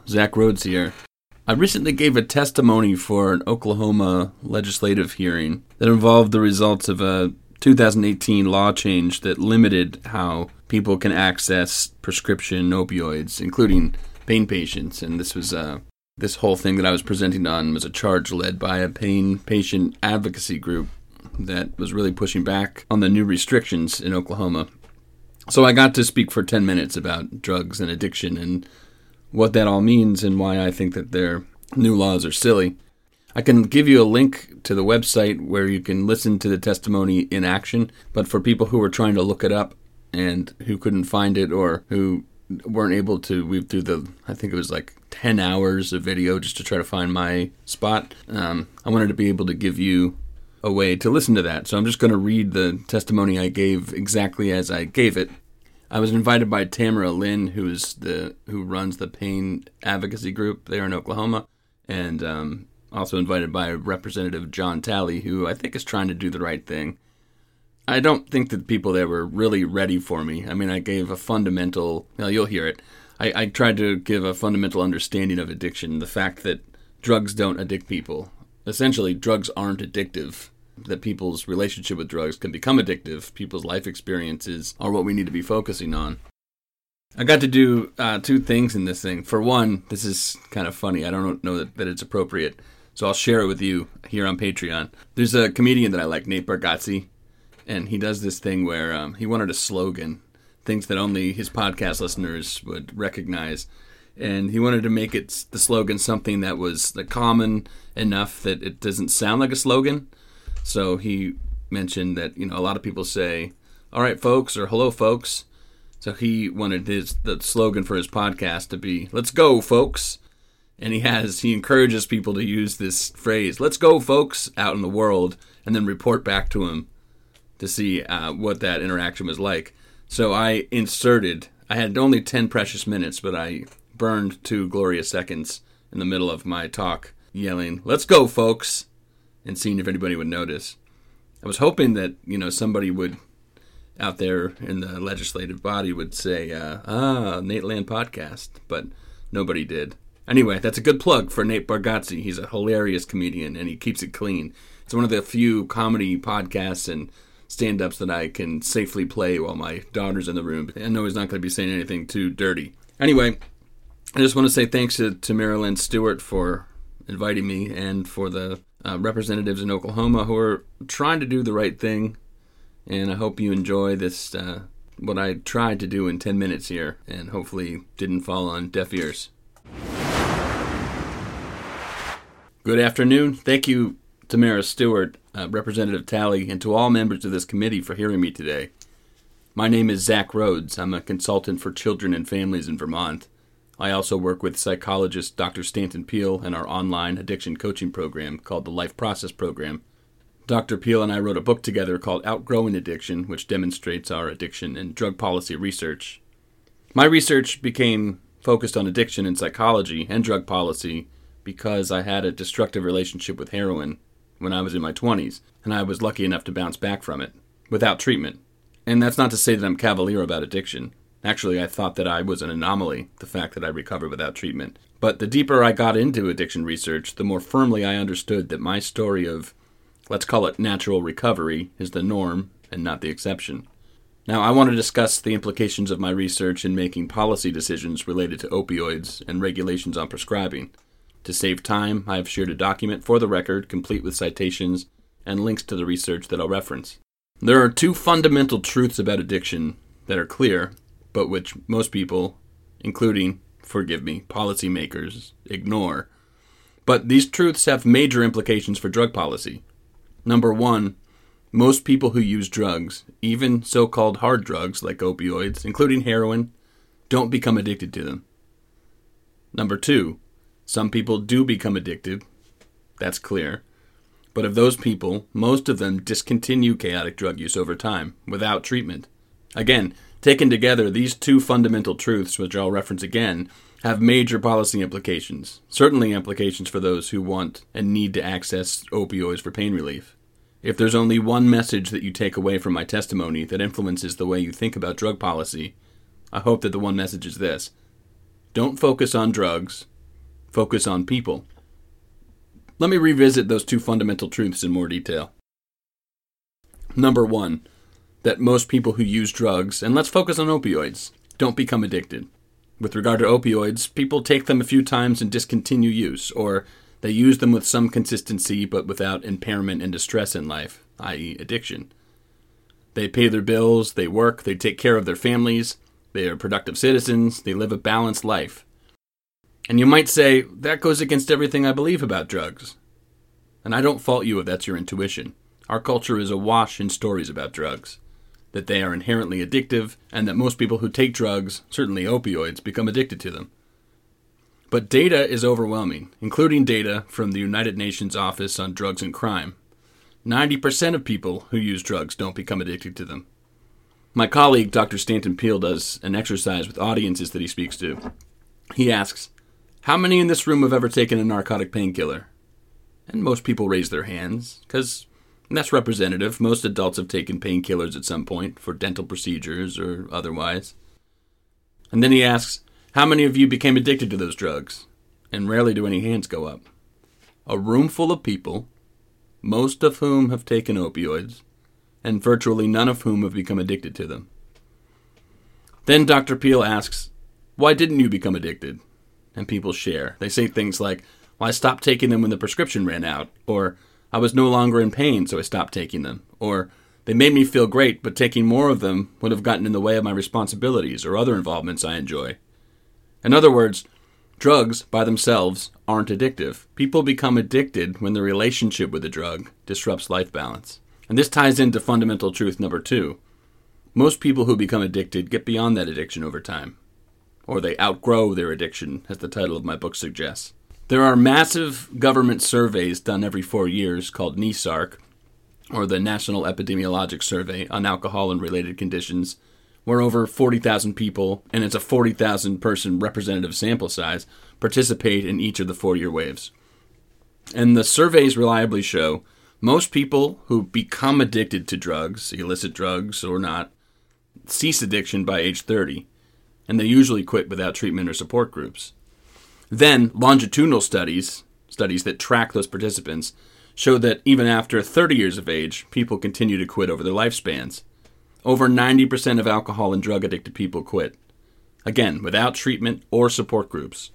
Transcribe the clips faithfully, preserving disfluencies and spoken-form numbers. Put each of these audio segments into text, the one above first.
Zach Rhodes here. I recently gave a testimony for an Oklahoma legislative hearing that involved the results of a two thousand eighteen law change that limited how people can access prescription opioids, including pain patients. And this was uh, this whole thing that I was presenting on was a charge led by a pain patient advocacy group that was really pushing back on the new restrictions in Oklahoma. So I got to speak for ten minutes about drugs and addiction and what that all means and why I think that their new laws are silly. I can give you a link to the website where you can listen to the testimony in action, but for people who were trying to look it up and who couldn't find it or who weren't able to weave through the, I think it was like ten hours of video just to try to find my spot, um, I wanted to be able to give you a way to listen to that. So I'm just going to read the testimony I gave exactly as I gave it. I was invited by Tamara Lynn, who is the who runs the pain advocacy group there in Oklahoma, and um, also invited by Representative John Talley, who I think is trying to do the right thing. I don't think that people there were really ready for me. I mean, I gave a fundamental, well, you'll hear it. I, I tried to give a fundamental understanding of addiction, the fact that drugs don't addict people. Essentially, drugs aren't addictive. That people's relationship with drugs can become addictive. People's life experiences are what we need to be focusing on. I got to do uh, two things in this thing. For one, this is kind of funny. I don't know that, that it's appropriate, so I'll share it with you here on Patreon. There's a comedian that I like, Nate Bargatze, and he does this thing where um, he wanted a slogan, things that only his podcast listeners would recognize. And he wanted to make it the slogan something that was like, common enough that it doesn't sound like a slogan. So he mentioned that, you know, a lot of people say, all right, folks, or hello, folks. So he wanted his the slogan for his podcast to be, let's go, folks. And he has, he encourages people to use this phrase, let's go, folks, out in the world, and then report back to him to see uh, what that interaction was like. So I inserted, I had only ten precious minutes, but I burned two glorious seconds in the middle of my talk, yelling, let's go, folks, and seeing if anybody would notice. I was hoping that, you know, somebody would, out there in the legislative body, would say, uh, ah, Nate Land Podcast, but nobody did. Anyway, that's a good plug for Nate Bargatze. He's a hilarious comedian, and he keeps it clean. It's one of the few comedy podcasts and stand-ups that I can safely play while my daughter's in the room. I know he's not going to be saying anything too dirty. Anyway, I just want to say thanks to, to Marilyn Stewart for inviting me and for the Uh, representatives in Oklahoma who are trying to do the right thing, and I hope you enjoy this, uh, what I tried to do in ten minutes here, and hopefully didn't fall on deaf ears. Good afternoon. Thank you, Tamara Stewart, uh, Representative Talley, and to all members of this committee for hearing me today. My name is Zach Rhodes. I'm a consultant for children and families in Vermont. I also work with psychologist Doctor Stanton Peel in our online addiction coaching program called the Life Process Program. Doctor Peel and I wrote a book together called Outgrowing Addiction, which demonstrates our addiction and drug policy research. My research became focused on addiction in psychology and drug policy because I had a destructive relationship with heroin when I was in my twenties, and I was lucky enough to bounce back from it without treatment. And that's not to say that I'm cavalier about addiction. Actually, I thought that I was an anomaly, the fact that I recovered without treatment. But the deeper I got into addiction research, the more firmly I understood that my story of, let's call it natural recovery, is the norm and not the exception. Now, I want to discuss the implications of my research in making policy decisions related to opioids and regulations on prescribing. To save time, I have shared a document for the record, complete with citations and links to the research that I'll reference. There are two fundamental truths about addiction that are clear, but which most people, including, forgive me, policymakers, ignore. But these truths have major implications for drug policy. Number one, most people who use drugs, even so-called hard drugs like opioids, including heroin, don't become addicted to them. Number two, some people do become addicted. That's clear. But of those people, most of them discontinue chaotic drug use over time, without treatment. Again, taken together, these two fundamental truths, which I'll reference again, have major policy implications, certainly implications for those who want and need to access opioids for pain relief. If there's only one message that you take away from my testimony that influences the way you think about drug policy, I hope that the one message is this. Don't focus on drugs, focus on people. Let me revisit those two fundamental truths in more detail. Number one, that most people who use drugs, and let's focus on opioids, don't become addicted. With regard to opioids, people take them a few times and discontinue use, or they use them with some consistency but without impairment and distress in life, that is addiction. They pay their bills, they work, they take care of their families, they are productive citizens, they live a balanced life. And you might say, that goes against everything I believe about drugs. And I don't fault you if that's your intuition. Our culture is awash in stories about drugs, that they are inherently addictive, and that most people who take drugs, certainly opioids, become addicted to them. But data is overwhelming, including data from the United Nations Office on Drugs and Crime. ninety percent of people who use drugs don't become addicted to them. My colleague, Doctor Stanton Peele, does an exercise with audiences that he speaks to. He asks, how many in this room have ever taken a narcotic painkiller? And most people raise their hands, because that's representative. Most adults have taken painkillers at some point for dental procedures or otherwise. And then he asks, how many of you became addicted to those drugs? And rarely do any hands go up. A room full of people, most of whom have taken opioids, and virtually none of whom have become addicted to them. Then Doctor Peele asks, why didn't you become addicted? And people share. They say things like, well, I stopped taking them when the prescription ran out, or I was no longer in pain, so I stopped taking them, or they made me feel great, but taking more of them would have gotten in the way of my responsibilities or other involvements I enjoy. In other words, drugs by themselves aren't addictive. People become addicted when the relationship with the drug disrupts life balance. And this ties into fundamental truth number two. Most people who become addicted get beyond that addiction over time. Or they outgrow their addiction, as the title of my book suggests. There are massive government surveys done every four years called NESARC, or the National Epidemiologic Survey on Alcohol and Related Conditions, where over forty thousand people, and it's a forty thousand person representative sample size, participate in each of the four-year waves. And the surveys reliably show most people who become addicted to drugs, illicit drugs or not, cease addiction by age thirty, and they usually quit without treatment or support groups. Then, longitudinal studies, studies that track those participants, show that even after thirty years of age, people continue to quit over their lifespans. Over ninety percent of alcohol and drug-addicted people quit. Again, without treatment or support groups.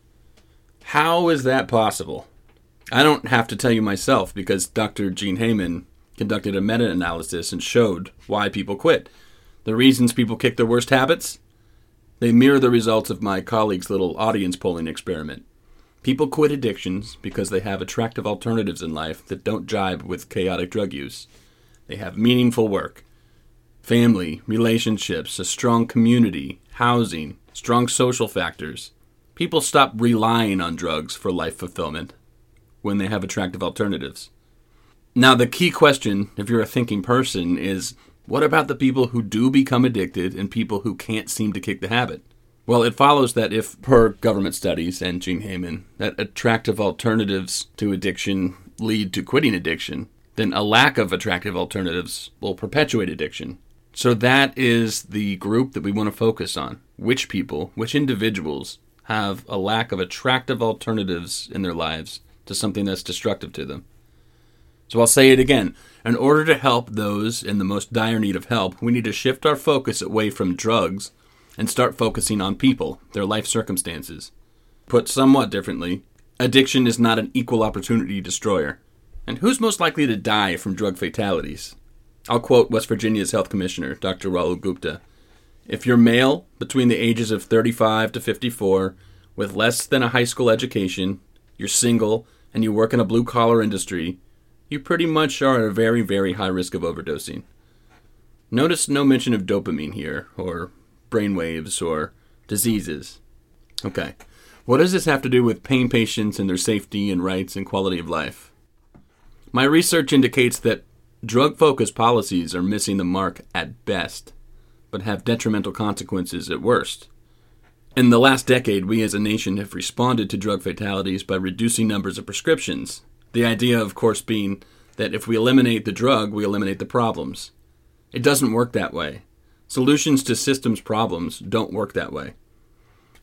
How is that possible? I don't have to tell you myself, because Doctor Gene Heyman conducted a meta-analysis and showed why people quit. The reasons people kick their worst habits? They mirror the results of my colleague's little audience polling experiment. People quit addictions because they have attractive alternatives in life that don't jibe with chaotic drug use. They have meaningful work, family, relationships, a strong community, housing, strong social factors. People stop relying on drugs for life fulfillment when they have attractive alternatives. Now, the key question, if you're a thinking person, is what about the people who do become addicted and people who can't seem to kick the habit? Well, it follows that if, per government studies and Gene Heyman, that attractive alternatives to addiction lead to quitting addiction, then a lack of attractive alternatives will perpetuate addiction. So that is the group that we want to focus on. Which people, which individuals have a lack of attractive alternatives in their lives to something that's destructive to them. So I'll say it again. In order to help those in the most dire need of help, we need to shift our focus away from drugs and start focusing on people, their life circumstances. Put somewhat differently, addiction is not an equal opportunity destroyer. And who's most likely to die from drug fatalities? I'll quote West Virginia's health commissioner, Doctor Rahul Gupta. If you're male between the ages of thirty-five to fifty-four, with less than a high school education, you're single, and you work in a blue-collar industry, you pretty much are at a very, very high risk of overdosing. Notice no mention of dopamine here, or brainwaves, or diseases. Okay, what does this have to do with pain patients and their safety and rights and quality of life? My research indicates that drug-focused policies are missing the mark at best, but have detrimental consequences at worst. In the last decade, we as a nation have responded to drug fatalities by reducing numbers of prescriptions. The idea, of course, being that if we eliminate the drug, we eliminate the problems. It doesn't work that way. Solutions to systems problems don't work that way.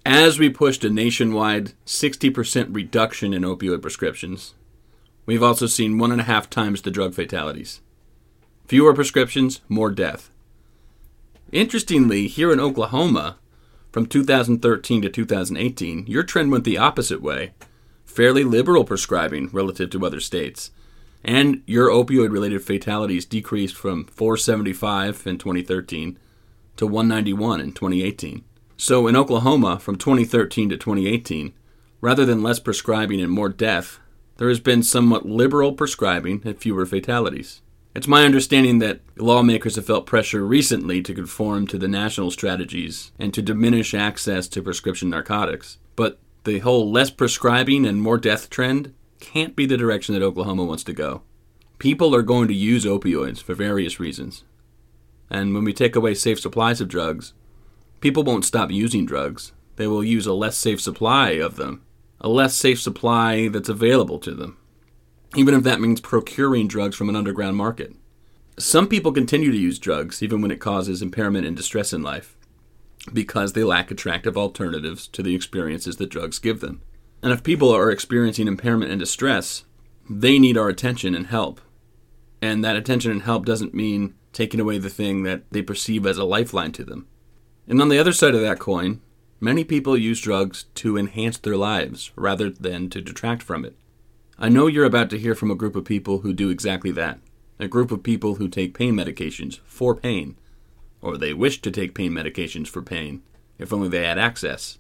As we pushed a nationwide sixty percent reduction in opioid prescriptions, we've also seen one and a half times the drug fatalities. Fewer prescriptions, more death. Interestingly, here in Oklahoma, from two thousand thirteen to two thousand eighteen, your trend went the opposite way. Fairly liberal prescribing relative to other states. And your opioid-related fatalities decreased from four seventy-five in twenty thirteen to one ninety-one in twenty eighteen. So in Oklahoma, from twenty thirteen to twenty eighteen, rather than less prescribing and more death, there has been somewhat liberal prescribing and fewer fatalities. It's my understanding that lawmakers have felt pressure recently to conform to the national strategies and to diminish access to prescription narcotics. But the whole less prescribing and more death trend can't be the direction that Oklahoma wants to go. People are going to use opioids for various reasons. And when we take away safe supplies of drugs, people won't stop using drugs. They will use a less safe supply of them, a less safe supply that's available to them, even if that means procuring drugs from an underground market. Some people continue to use drugs even when it causes impairment and distress in life, because they lack attractive alternatives to the experiences that drugs give them. And if people are experiencing impairment and distress, they need our attention and help. And that attention and help doesn't mean taking away the thing that they perceive as a lifeline to them. And on the other side of that coin, many people use drugs to enhance their lives rather than to detract from it. I know you're about to hear from a group of people who do exactly that. A group of people who take pain medications for pain, or they wish to take pain medications for pain, if only they had access.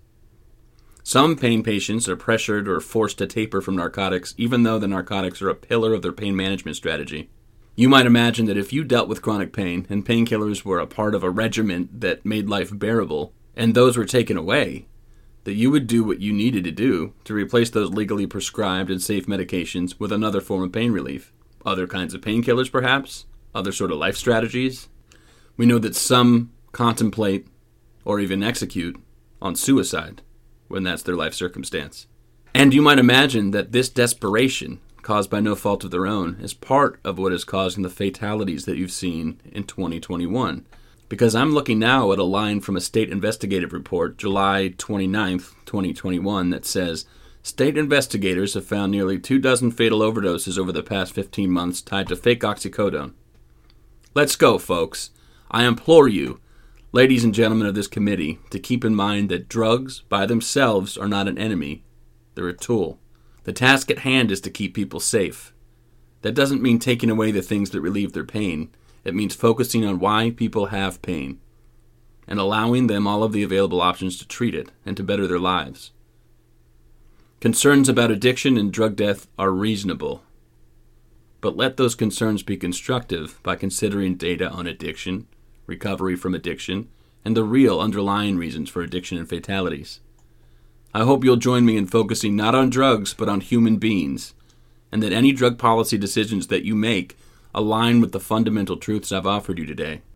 Some pain patients are pressured or forced to taper from narcotics, even though the narcotics are a pillar of their pain management strategy. You might imagine that if you dealt with chronic pain and painkillers were a part of a regimen that made life bearable, and those were taken away, that you would do what you needed to do to replace those legally prescribed and safe medications with another form of pain relief. Other kinds of painkillers, perhaps? Other sort of life strategies? We know that some contemplate or even execute on suicide when that's their life circumstance. And you might imagine that this desperation, caused by no fault of their own, is part of what is causing the fatalities that you've seen in twenty twenty-one. Because I'm looking now at a line from a state investigative report, July twenty-ninth, twenty twenty-one, that says, state investigators have found nearly two dozen fatal overdoses over the past fifteen months tied to fake oxycodone. Let's go, folks. I implore you, ladies and gentlemen of this committee, to keep in mind that drugs by themselves are not an enemy. They're a tool. The task at hand is to keep people safe. That doesn't mean taking away the things that relieve their pain. It means focusing on why people have pain and allowing them all of the available options to treat it and to better their lives. Concerns about addiction and drug death are reasonable, but let those concerns be constructive by considering data on addiction, recovery from addiction, and the real underlying reasons for addiction and fatalities. I hope you'll join me in focusing not on drugs but on human beings, and that any drug policy decisions that you make align with the fundamental truths I've offered you today.